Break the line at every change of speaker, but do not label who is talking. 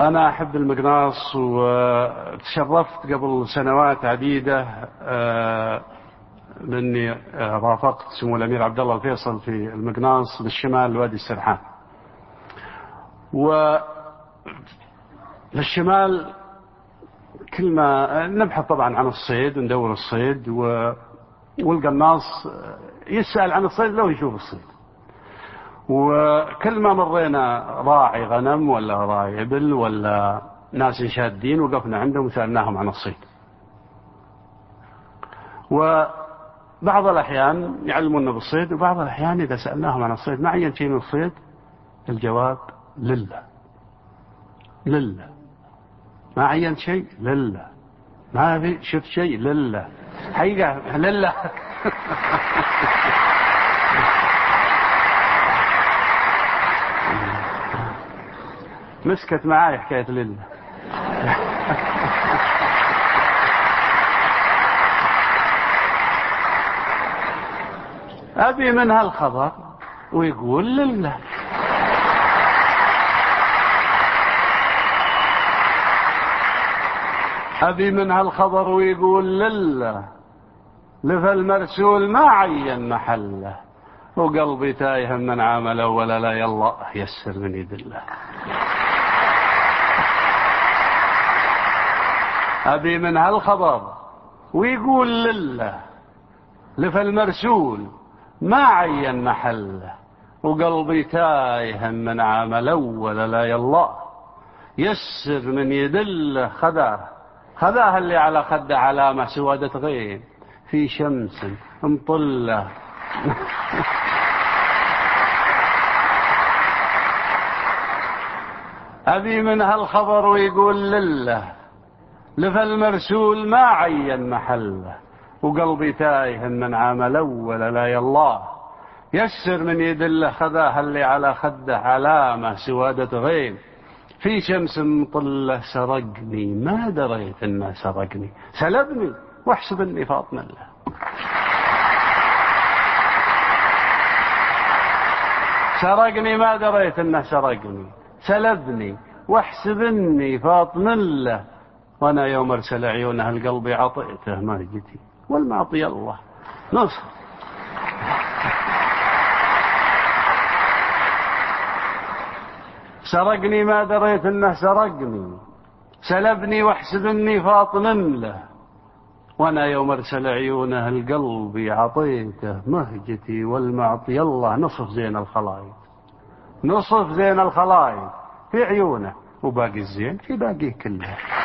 أنا أحب المقناص، وتشرفت قبل سنوات عديدة بأني رافقت سمو الأمير عبد الله الفيصل في المقناص بالشمال وادي السرحان. وللشمال كل ما نبحث طبعا عن الصيد وندور الصيد، والقناص يسأل عن الصيد لو يشوف الصيد. وكل ما مرينا راعي غنم ولا راعي إبل ولا ناس شادين وقفنا عندهم وسألناهم عن الصيد. وبعض الأحيان يعلمونا بالصيد، وبعض الأحيان إذا سألناهم عن الصيد ما عين شيء من الصيد، الجواب لله لله، ما عين شيء لله، ما في شفت شيء لله، حقيقة لله. مسكت معاي حكاية لله. أبي منها الخبر ويقول لله. أبي منها الخبر ويقول لله، لفى المرسول ما عين محله، وقلبي تايه من عامله ولا لا يلا يسر من يد الله. أبي منها الخبر ويقول لله، لفى المرسول ما عين محله، وقلبي تايه من عامله ولا لا يلا يسر من يد الله. خذاه اللي على خده علامة سوادة غيم في شمس مطلة. أبي منها الخبر ويقول لله، لفى المرسول ما عين محله، وقلبي تايه من عامله ولا لا يالله يسر من يد الله. خذاها اللي على خده علامة سوادة غيم في شمس مطلة. سرقني ما دريت انه سرقني، سلبني واحسب اني فاطمة الله. سرقني ما دريت انه سرقني، سلبني واحسب اني فاطمة الله. وانا يوم ارسل عيونه القلب عطيته مهجتي والمعطي الله نصر. سرقني ما دريت انه سرقني، سلبني واحسب اني فاطن له. وانا يوم ارسل عيونه القلب عطيته مهجتي والمعطي الله. نصف زين الخلايق، نصف زين الخلايق في عيونه، وباقي الزين في باقيه كله.